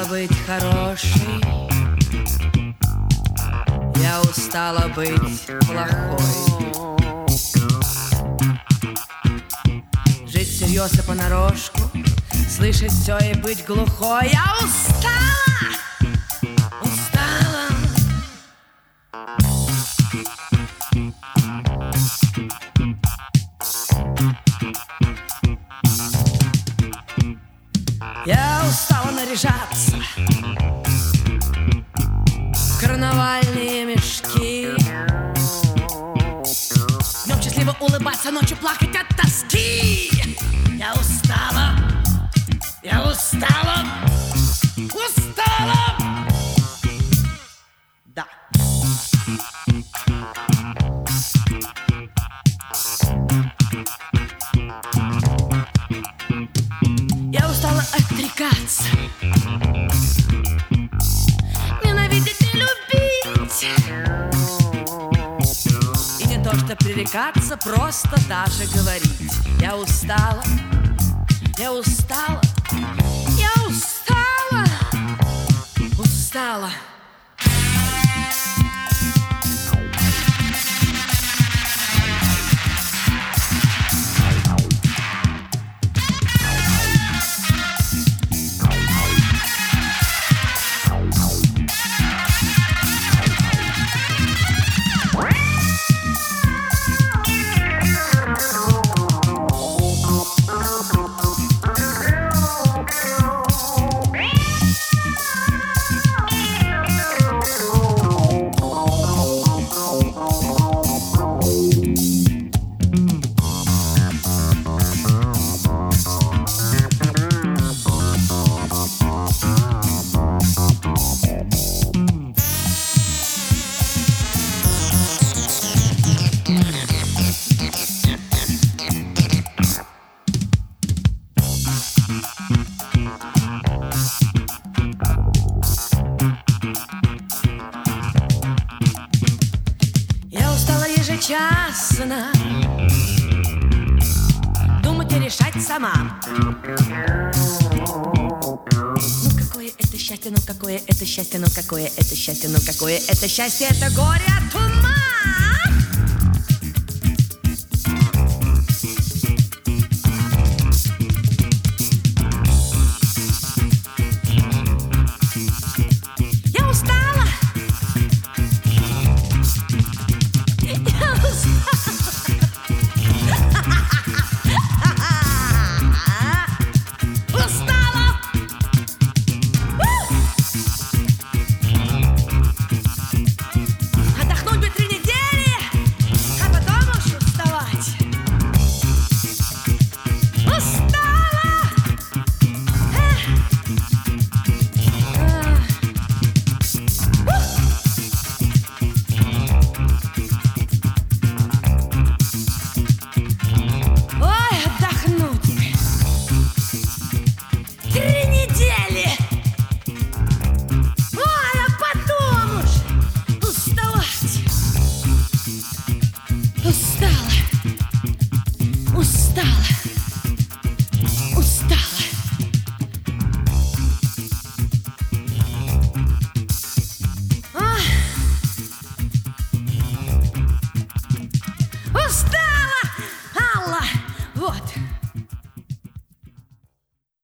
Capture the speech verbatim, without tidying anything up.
устала быть хорошей, я устала быть плохой. Жить всерьез и понарошку, слышать все и быть глухой. Я устала, устала. Я устала наряжаться в карнавальные мешки, днем счастливо улыбаться, ночью плакать от тоски. Я устала, я устала, устала. Да. Я устала отрекаться, ненавидеть и любить, и не то что пререкаться, просто даже говорить. Я устала, я устала, я устала, устала. Ежечасно думать и решать сама. Ну какое это счастье, ну какое это счастье, ну какое это счастье, ну какое это счастье, это горе от ума.